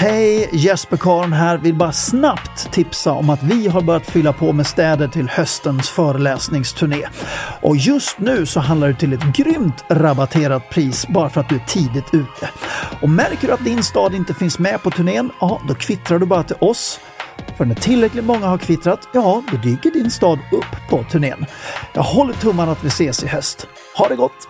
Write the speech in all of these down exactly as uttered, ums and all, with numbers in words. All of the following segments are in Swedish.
Hej, Jesper Karon här. Vill bara snabbt tipsa om att vi har börjat fylla på med städer till höstens föreläsningsturné. Och just nu så handlar det till ett grymt rabatterat pris bara för att du är tidigt ute. Och märker du att din stad inte finns med på turnén, ja, då kvittrar du bara till oss. För när tillräckligt många har kvittrat, ja, då dyker din stad upp på turnén. Jag håller tummarna att vi ses i höst. Ha det gott!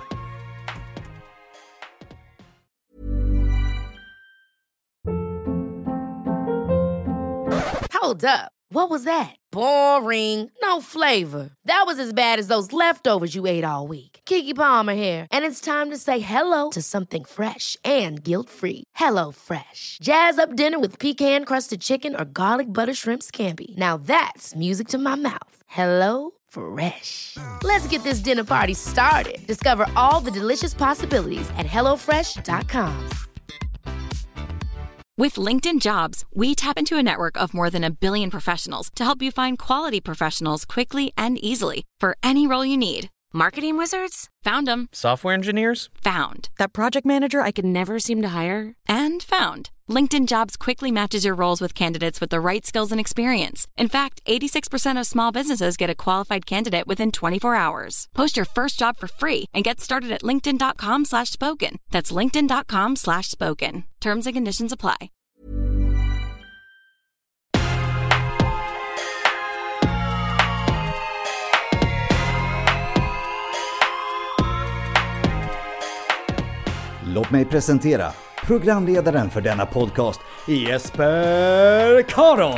Hold up. What was that? Boring. No flavor. That was as bad as those leftovers you ate all week. Keke Palmer here, and it's time to say hello to something fresh and guilt-free. Hello Fresh. Jazz up dinner with pecan-crusted chicken or garlic butter shrimp scampi. Now that's music to my mouth. Hello Fresh. Let's get this dinner party started. Discover all the delicious possibilities at hello fresh dot com. With LinkedIn Jobs, we tap into a network of more than a billion professionals to help you find quality professionals quickly and easily for any role you need. Marketing wizards? Found them. Software engineers? Found. That project manager I could never seem to hire? And found. LinkedIn Jobs quickly matches your roles with candidates with the right skills and experience. In fact, eighty-six percent of small businesses get a qualified candidate within twenty-four hours. Post your first job for free and get started at linkedin.com slash spoken. That's linkedin.com slash spoken. Terms and conditions apply. Låt mig presentera programledaren för denna podcast, Jesper Karon.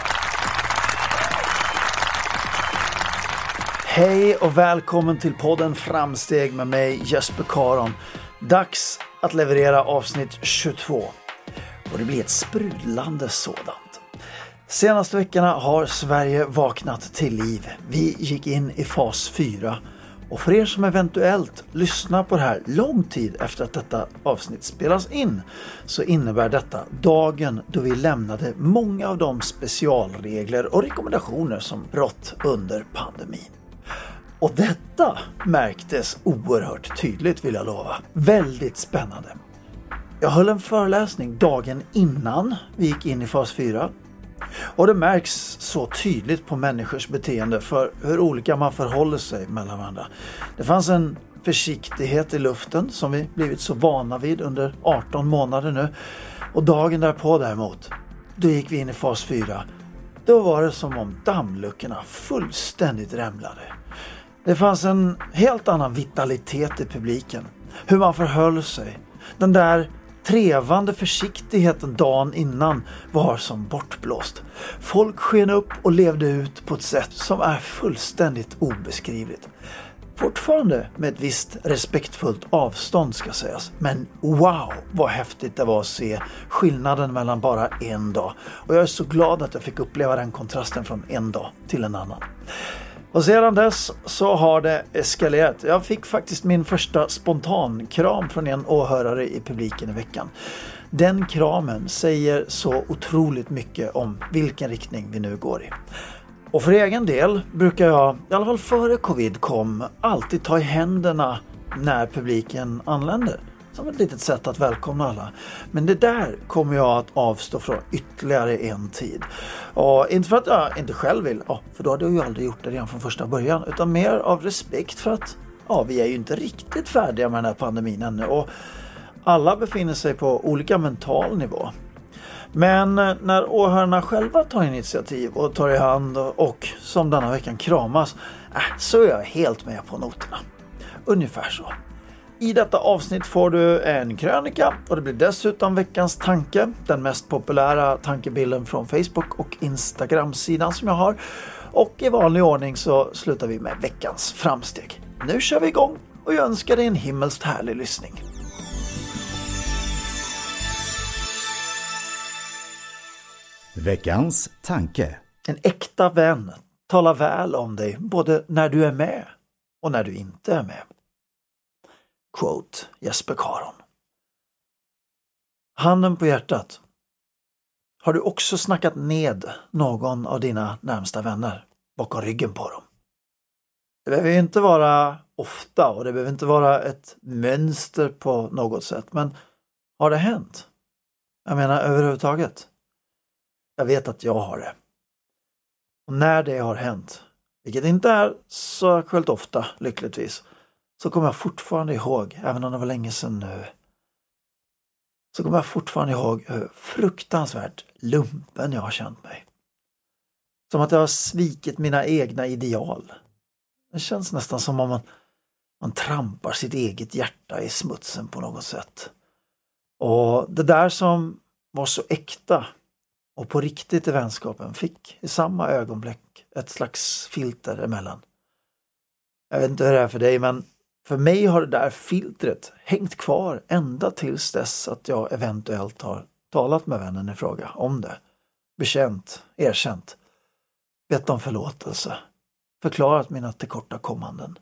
Hej och välkommen till podden Framsteg med mig, Jesper Karon. Dags att leverera avsnitt tjugotvå. Och det blir ett sprudlande sådant. Senaste veckorna har Sverige vaknat till liv. Vi gick in i fas fyra. Och för er som eventuellt lyssnar på det här lång tid efter att detta avsnitt spelas in, så innebär detta dagen då vi lämnade många av de specialregler och rekommendationer som rått under pandemin. Och detta märktes oerhört tydligt, vill jag lova. Väldigt spännande. Jag höll en föreläsning dagen innan vi gick in i fas fyra. Och det märks så tydligt på människors beteende för hur olika man förhåller sig mellan varandra. Det fanns en försiktighet i luften som vi blivit så vana vid under arton månader nu. Och dagen därpå däremot, då gick vi in i fas fyra. Då var det som om dammluckorna fullständigt rämlade. Det fanns en helt annan vitalitet i publiken. Hur man förhöll sig. Den där trevande försiktigheten dagen innan var som bortblåst. Folk sken upp och levde ut på ett sätt som är fullständigt obeskrivligt. Fortfarande med ett visst respektfullt avstånd ska sägas. Men wow, vad häftigt det var att se skillnaden mellan bara en dag. Och jag är så glad att jag fick uppleva den kontrasten från en dag till en annan. Och sedan dess så har det eskalerat. Jag fick faktiskt min första spontankram från en åhörare i publiken i veckan. Den kramen säger så otroligt mycket om vilken riktning vi nu går i. Och för egen del brukar jag, i alla fall före covid kom, alltid ta i händerna när publiken anländer. Som ett litet sätt att välkomna alla. Men det där kommer jag att avstå från ytterligare en tid. Och inte för att jag inte själv vill, ja, för då hade jag ju aldrig gjort det redan från första början. Utan mer av respekt för att ja, vi är ju inte riktigt färdiga med den här pandemin ännu. Och alla befinner sig på olika mental nivå. Men när åhörarna själva tar initiativ och tar i hand och, och som denna veckan kramas, äh, så är jag helt med på noterna. Ungefär så. I detta avsnitt får du en krönika och det blir dessutom veckans tanke, den mest populära tankebilden från Facebook och Instagram-sidan som jag har. Och i vanlig ordning så slutar vi med veckans framsteg. Nu kör vi igång och jag önskar dig en himmelskt härlig lyssning. Veckans tanke. En äkta vän talar väl om dig både när du är med och när du inte är med. Quote Jesper Karon. Handen på hjärtat. Har du också snackat ned någon av dina närmsta vänner bakom ryggen på dem? Det behöver inte vara ofta och det behöver inte vara ett mönster på något sätt. Men har det hänt? Jag menar överhuvudtaget. Jag vet att jag har det. Och när det har hänt, vilket inte är så aktuellt ofta, lyckligtvis, så kommer jag fortfarande ihåg, även om det var länge sedan nu, så kommer jag fortfarande ihåg hur fruktansvärt lumpen jag har känt mig. Som att jag har svikit mina egna ideal. Det känns nästan som om man, man trampar sitt eget hjärta i smutsen på något sätt. Och det där som var så äkta och på riktigt i vänskapen fick i samma ögonblick ett slags filter emellan. Jag vet inte hur det är för dig, men för mig har det där filtret hängt kvar ända tills dess att jag eventuellt har talat med vännen i fråga om det. Bekänt, erkänt, bett om förlåtelse, förklarat mina tillkortakommanden.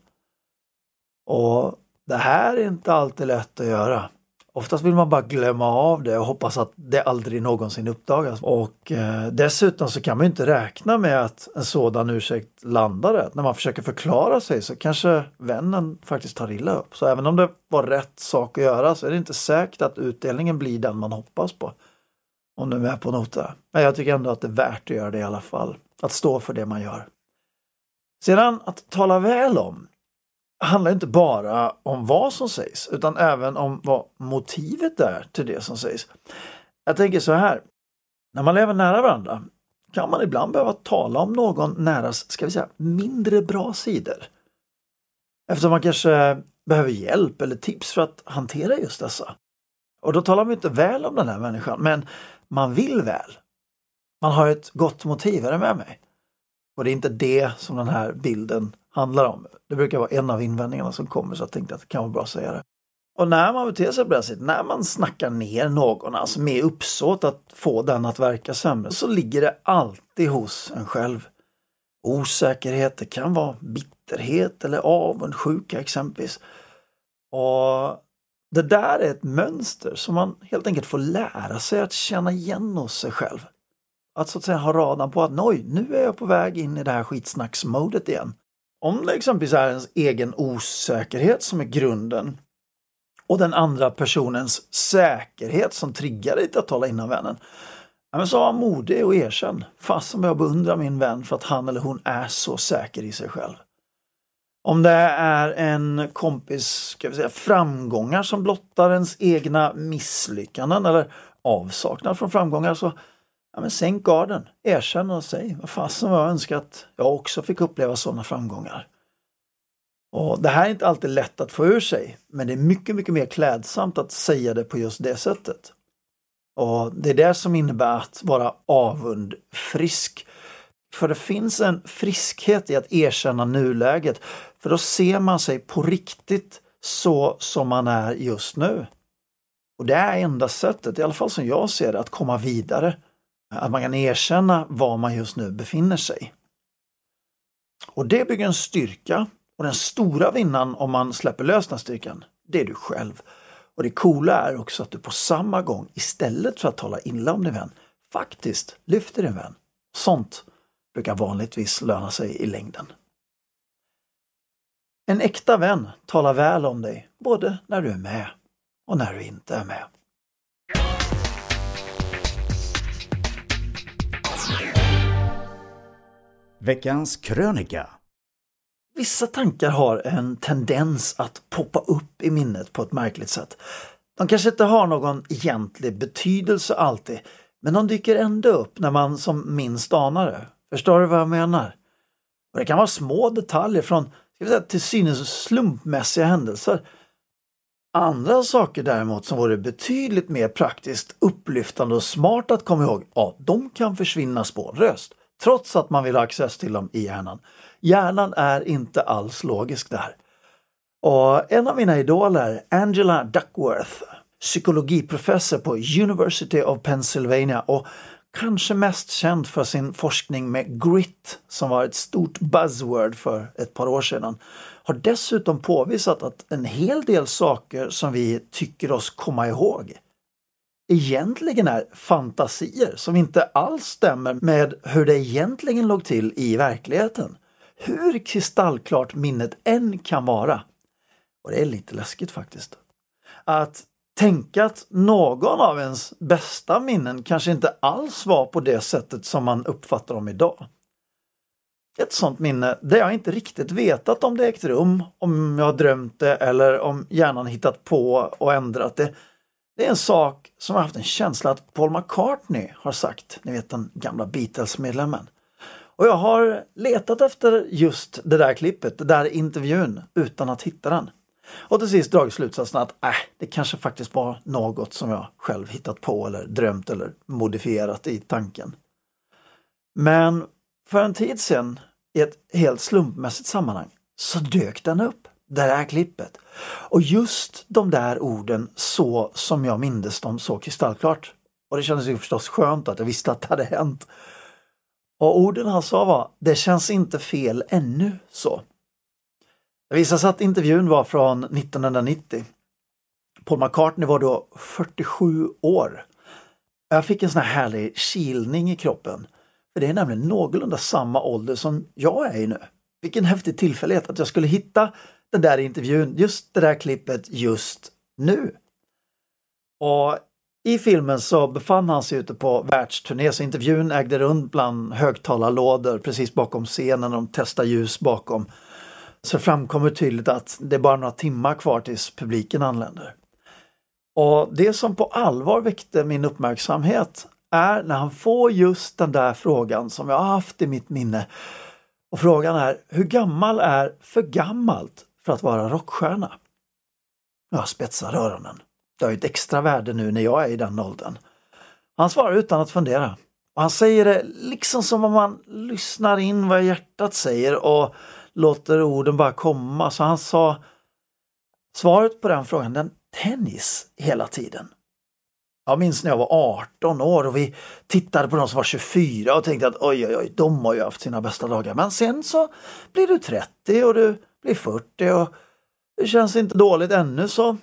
Och det här är inte alltid lätt att göra. Oftast vill man bara glömma av det och hoppas att det aldrig någonsin uppdagas. Och eh, dessutom så kan man ju inte räkna med att en sådan ursäkt landar rätt. När man försöker förklara sig så kanske vännen faktiskt tar illa upp. Så även om det var rätt sak att göra så är det inte säkert att utdelningen blir den man hoppas på. Om du är med på nota. Men jag tycker ändå att det är värt att göra det i alla fall. Att stå för det man gör. Sedan att tala väl om handlar inte bara om vad som sägs utan även om vad motivet är till det som sägs. Jag tänker så här, när man lever nära varandra kan man ibland behöva tala om någon näras, ska vi säga, mindre bra sidor. Eftersom man kanske behöver hjälp eller tips för att hantera just dessa. Och då talar man inte väl om den här människan, men man vill väl. Man har ett gott motiv, är det med mig? Och det är inte det som den här bilden handlar om. Det brukar vara en av invändningarna som kommer, så jag tänkte att det kan vara bra att säga det. Och när man beter sig på det sättet, när man snackar ner någon, alltså med uppsåt att få den att verka sämre, så ligger det alltid hos en själv. Osäkerhet, det kan vara bitterhet eller avundsjuka exempelvis. Och det där är ett mönster som man helt enkelt får lära sig att känna igen hos sig själv. Att så att säga ha radan på att oj, nu är jag på väg in i det här skitsnacksmodet igen. Om det exempelvis är ens egen osäkerhet som är grunden och den andra personens säkerhet som triggar dig till att tala innan vännen. Ja, men så var modig och erkänn. Fast som jag beundrar min vän för att han eller hon är så säker i sig själv. Om det är en kompis, ska vi säga, framgångar som blottar ens egna misslyckanden eller avsaknad från framgångar, så ja, men sänk garden, erkänn och säg vad fasen var jag önskar att jag också fick uppleva sådana framgångar. Och det här är inte alltid lätt att få ur sig, men det är mycket, mycket mer klädsamt att säga det på just det sättet. Och det är det som innebär att vara avundfrisk. För det finns en friskhet i att erkänna nuläget, för då ser man sig på riktigt så som man är just nu. Och det är enda sättet, i alla fall som jag ser det, att komma vidare. Att man kan erkänna var man just nu befinner sig. Och det bygger en styrka. Och den stora vinnaren om man släpper lös den styrkan, det är du själv. Och det coola är också att du på samma gång, istället för att tala illa om din vän, faktiskt lyfter din vän. Sånt brukar vanligtvis löna sig i längden. En äkta vän talar väl om dig, både när du är med och när du inte är med. Veckans krönika. Vissa tankar har en tendens att poppa upp i minnet på ett märkligt sätt. De kanske inte har någon egentlig betydelse alltid, men de dyker ändå upp när man som minst anar det. Förstår du vad jag menar? Och det kan vara små detaljer från, ska vi säga, till synes slumpmässiga händelser. Andra saker däremot som vore betydligt mer praktiskt upplyftande och smart att komma ihåg, ja, de kan försvinna spårlöst. Trots att man vill ha access till dem i hjärnan. Hjärnan är inte alls logisk där. Och en av mina idoler, Angela Duckworth, psykologiprofessor på University of Pennsylvania och kanske mest känd för sin forskning med grit, som var ett stort buzzword för ett par år sedan, har dessutom påvisat att en hel del saker som vi tycker oss komma ihåg egentligen är fantasier som inte alls stämmer med hur det egentligen låg till i verkligheten. Hur kristallklart minnet än kan vara. Och det är lite läskigt faktiskt. Att tänka att någon av ens bästa minnen kanske inte alls var på det sättet som man uppfattar dem idag. Ett sånt minne där jag inte riktigt vetat om det ägt rum, om jag har drömt det eller om hjärnan hittat på och ändrat det. Det är en sak som jag har haft en känsla att Paul McCartney har sagt, ni vet den gamla Beatles-medlemmen. Och jag har letat efter just det där klippet, det där intervjun, utan att hitta den. Och till sist dragit slutsatsen att äh, det kanske faktiskt var något som jag själv hittat på eller drömt eller modifierat i tanken. Men för en tid sedan, i ett helt slumpmässigt sammanhang, så dök den upp, det här klippet. Och just de där orden så som jag mindes dem så kristallklart. Och det kändes ju förstås skönt att jag visste att det hade hänt. Och orden han sa var, det känns inte fel ännu så. Det visade sig att intervjun var från nittonhundranittio. Paul McCartney var då fyrtiosju år. Jag fick en sån här härlig kilning i kroppen. För det är nämligen någorlunda samma ålder som jag är i nu. Vilken häftig tillfällighet att jag skulle hitta den där intervjun, just det där klippet just nu. Och i filmen så befann han sig ute på världsturné, så intervjun ägde rum bland högtalarlådor precis bakom scenen, och de testade ljus bakom. Så framkommer tydligt att det är bara några timmar kvar tills publiken anländer. Och det som på allvar väckte min uppmärksamhet är när han får just den där frågan som jag har haft i mitt minne. Och frågan är, hur gammal är för gammalt för att vara rockstjärna? Jag spetsar öronen. Det har ju ett extra värde nu när jag är i den åldern. Han svarar utan att fundera. Och han säger det liksom som om man lyssnar in vad hjärtat säger och låter orden bara komma. Så han sa svaret på den frågan, den tennis hela tiden. Jag minns när jag var arton år och vi tittade på de som var tjugofyra och tänkte att oj oj oj, de har ju haft sina bästa dagar. Men sen så blir du trettio och du blir fyrtio och det känns inte dåligt ännu så.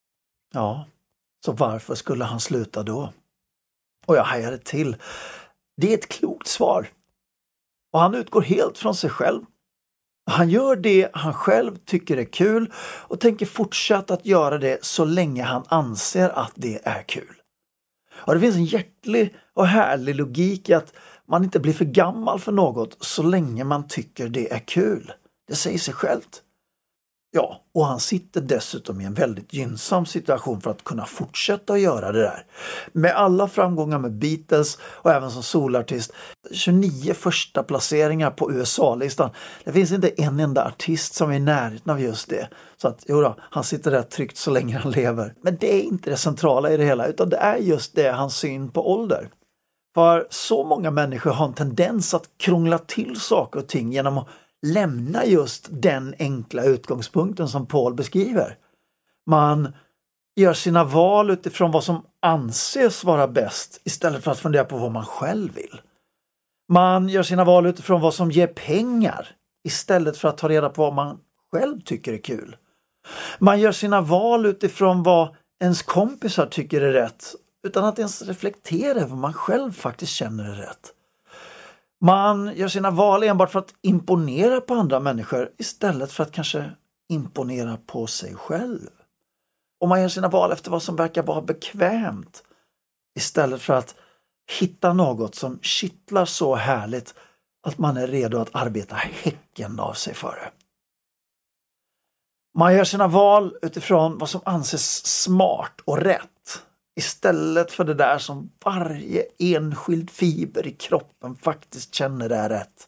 Ja, så varför skulle han sluta då? Och jag hajade till. Det är ett klokt svar. Och han utgår helt från sig själv. Han gör det han själv tycker är kul och tänker fortsätta att göra det så länge han anser att det är kul. Och det finns en hjärtlig och härlig logik i att man inte blir för gammal för något så länge man tycker det är kul. Det säger sig självt. Ja, och han sitter dessutom i en väldigt gynnsam situation för att kunna fortsätta att göra det där. Med alla framgångar med Beatles och även som solartist. tjugonio första placeringar på U S A-listan. Det finns inte en enda artist som är i närheten av just det. Så att, jo då, han sitter där tryggt så länge han lever. Men det är inte det centrala i det hela, utan det är just det, hans syn på ålder. För så många människor har en tendens att krångla till saker och ting genom att lämna just den enkla utgångspunkten som Paul beskriver. Man gör sina val utifrån vad som anses vara bäst istället för att fundera på vad man själv vill. Man gör sina val utifrån vad som ger pengar istället för att ta reda på vad man själv tycker är kul. Man gör sina val utifrån vad ens kompisar tycker är rätt utan att ens reflektera över vad man själv faktiskt känner är rätt. Man gör sina val enbart för att imponera på andra människor istället för att kanske imponera på sig själv. Och man gör sina val efter vad som verkar vara bekvämt istället för att hitta något som kittlar så härligt att man är redo att arbeta häcken av sig för det. Man gör sina val utifrån vad som anses smart och rätt istället för det där som varje enskild fiber i kroppen faktiskt känner är rätt.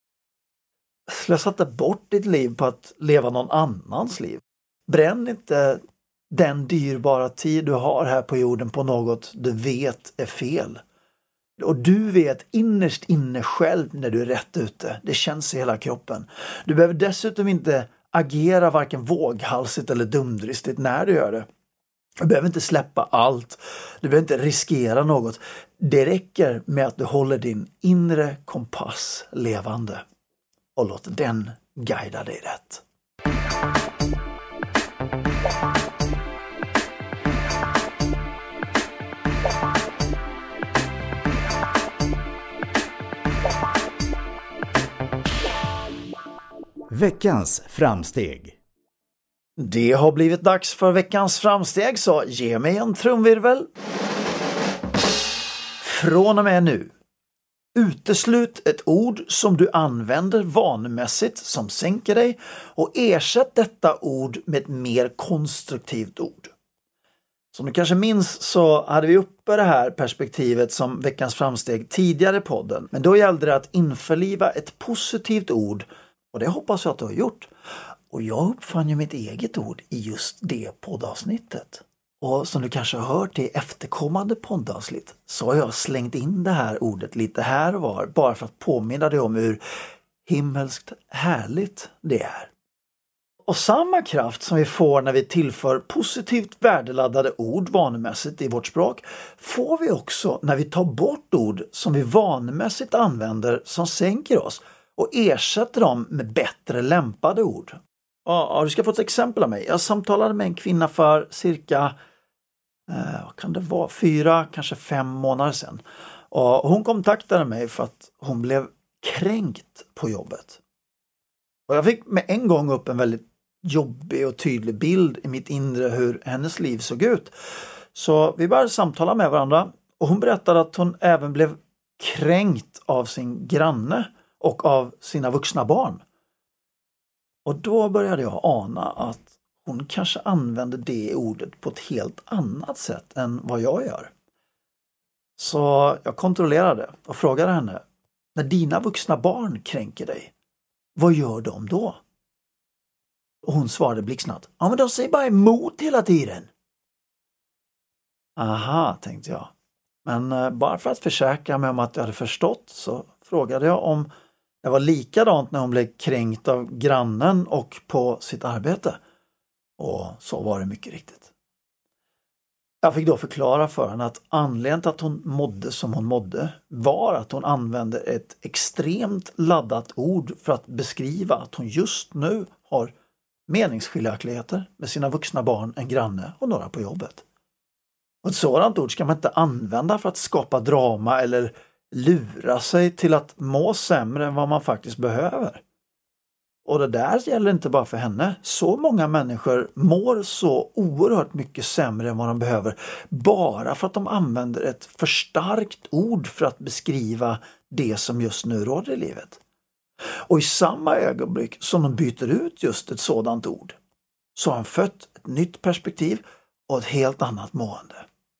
Slösa bort ditt liv på att leva någon annans liv. Bränn inte den dyrbara tid du har här på jorden på något du vet är fel. Och du vet innerst inne själv när du är rätt ute. Det känns i hela kroppen. Du behöver dessutom inte agera varken våghalsigt eller dumdristigt när du gör det. Du behöver inte släppa allt. Du behöver inte riskera något. Det räcker med att du håller din inre kompass levande och låter den guida dig rätt. Veckans framsteg. Det har blivit dags för veckans framsteg, så ge mig en trumvirvel. Från och med nu. Uteslut ett ord som du använder vanemässigt som sänker dig och ersätt detta ord med ett mer konstruktivt ord. Som du kanske minns så hade vi uppe det här perspektivet som veckans framsteg tidigare i podden. Men då gällde det att införliva ett positivt ord och det hoppas jag att du har gjort. Och jag uppfann ju mitt eget ord i just det poddavsnittet. Och som du kanske har hört i efterkommande poddavsnitt så har jag slängt in det här ordet lite här och var bara för att påminna dig om hur himmelskt härligt det är. Och samma kraft som vi får när vi tillför positivt värdeladdade ord vanemässigt i vårt språk får vi också när vi tar bort ord som vi vanemässigt använder som sänker oss och ersätter dem med bättre lämpade ord. Ja, du ska få ett exempel av mig. Jag samtalade med en kvinna för cirka eh, vad kan det vara, fyra, kanske fem månader sedan. Och hon kontaktade mig för att hon blev kränkt på jobbet. Och jag fick med en gång upp en väldigt jobbig och tydlig bild i mitt inre hur hennes liv såg ut. Så vi började samtala med varandra och hon berättade att hon även blev kränkt av sin granne och av sina vuxna barn. Och då började jag ana att hon kanske använde det ordet på ett helt annat sätt än vad jag gör. Så jag kontrollerade och frågade henne, när dina vuxna barn kränker dig, vad gör de då? Och hon svarade blixtsnabbt, ja men de säger bara emot hela tiden. Aha, tänkte jag. Men eh, bara för att försäkra mig om att jag hade förstått så frågade jag om det var likadant när hon blev kränkt av grannen och på sitt arbete. Och så var det mycket riktigt. Jag fick då förklara för henne att anledningen till att hon mådde som hon mådde var att hon använde ett extremt laddat ord för att beskriva att hon just nu har meningsskiljaktigheter med sina vuxna barn, en granne och några på jobbet. Och ett sådant ord ska man inte använda för att skapa drama eller lura sig till att må sämre än vad man faktiskt behöver. Och det där gäller inte bara för henne. Så många människor mår så oerhört mycket sämre än vad de behöver bara för att de använder ett för starkt ord för att beskriva det som just nu råder i livet. Och i samma ögonblick som de byter ut just ett sådant ord så har han fött ett nytt perspektiv och ett helt annat mående.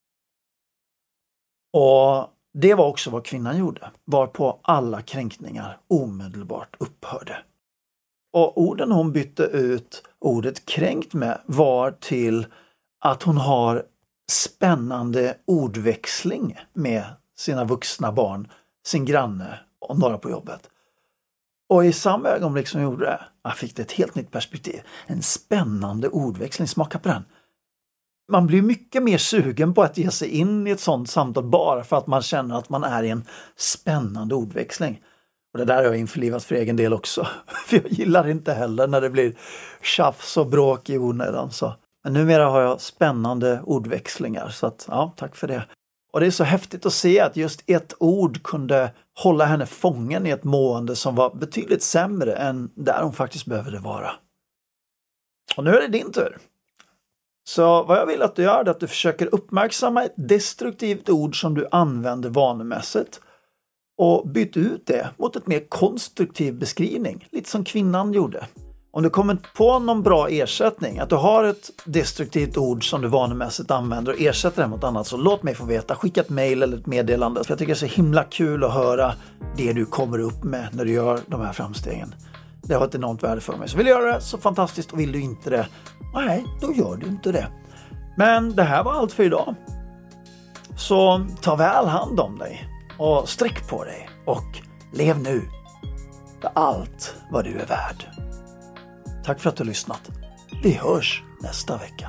Och det var också vad kvinnan gjorde, varpå alla kränkningar omedelbart upphörde. Och orden hon bytte ut ordet kränkt med var till att hon har spännande ordväxling med sina vuxna barn, sin granne och några på jobbet. Och i samma ögonblick som jag gjorde det, jag fick det ett helt nytt perspektiv. En spännande ordväxling, smaka på den. Man blir mycket mer sugen på att ge sig in i ett sånt samtal bara för att man känner att man är i en spännande ordväxling. Och det där har jag införlivat för egen del också. För jag gillar inte heller när det blir tjafs och bråk i onödan. Så. Men numera har jag spännande ordväxlingar. Så att, ja, tack för det. Och det är så häftigt att se att just ett ord kunde hålla henne fången i ett mående som var betydligt sämre än där hon faktiskt behövde vara. Och nu är det din tur. Så vad jag vill att du gör är att du försöker uppmärksamma ett destruktivt ord som du använder vanemässigt och byt ut det mot ett mer konstruktiv beskrivning, lite som kvinnan gjorde. Om du kommer på någon bra ersättning, att du har ett destruktivt ord som du vanemässigt använder och ersätter det mot annat, så låt mig få veta. Skicka ett mejl eller ett meddelande. För jag tycker det är så himla kul att höra det du kommer upp med när du gör de här framstegen. Det har ett enormt värde för mig. Så vill du göra det så fantastiskt, och vill du inte det, nej, då gör du inte det. Men det här var allt för idag. Så ta väl hand om dig och sträck på dig och lev nu för allt vad du är värd. Tack för att du har lyssnat. Vi hörs nästa vecka.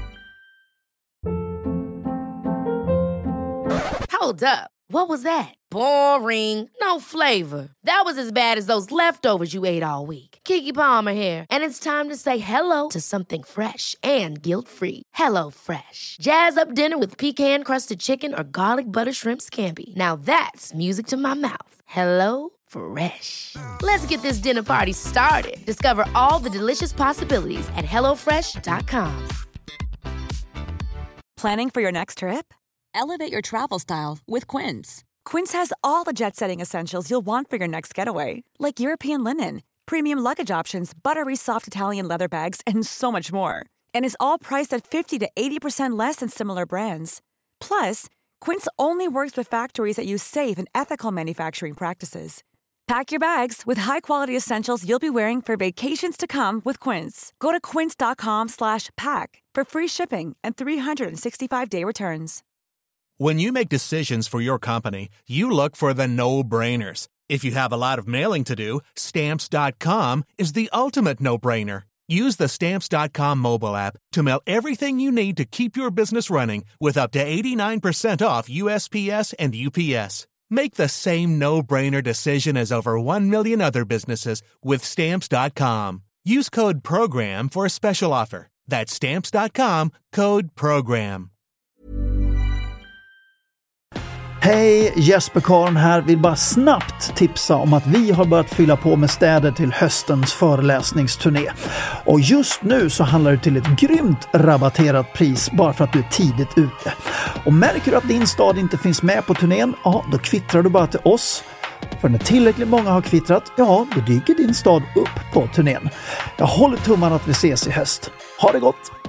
Hold up. What was that? Boring. No flavor. That was as bad as those leftovers you ate all week. Keke Palmer here, and it's time to say hello to something fresh and guilt-free. Hello Fresh. Jazz up dinner with pecan-crusted chicken or garlic butter shrimp scampi. Now that's music to my mouth. Hello Fresh. Let's get this dinner party started. Discover all the delicious possibilities at hello fresh dot com. Planning for your next trip? Elevate your travel style with Quince. Quince has all the jet-setting essentials you'll want for your next getaway, like European linen, premium luggage options, buttery soft Italian leather bags, and so much more. And is all priced at fifty to eighty percent less than similar brands. Plus, Quince only works with factories that use safe and ethical manufacturing practices. Pack your bags with high-quality essentials you'll be wearing for vacations to come with Quince. Go to quince.com slash pack for free shipping and three sixty-five day returns. When you make decisions for your company, you look for the no-brainers. If you have a lot of mailing to do, Stamps dot com is the ultimate no-brainer. Use the Stamps dot com mobile app to mail everything you need to keep your business running with up to eighty-nine percent off U S P S and U P S. Make the same no-brainer decision as over one million other businesses with Stamps dot com. Use code PROGRAM for a special offer. That's Stamps dot com, code PROGRAM. Hej, Jesper Karn här. Vill bara snabbt tipsa om att vi har börjat fylla på med städer till höstens föreläsningsturné. Och just nu så handlar det till ett grymt rabatterat pris bara för att du är tidigt ute. Och märker du att din stad inte finns med på turnén, ja, då kvittrar du bara till oss. För när tillräckligt många har kvittrat, ja, då dyker din stad upp på turnén. Jag håller tummarna att vi ses i höst. Ha det gott!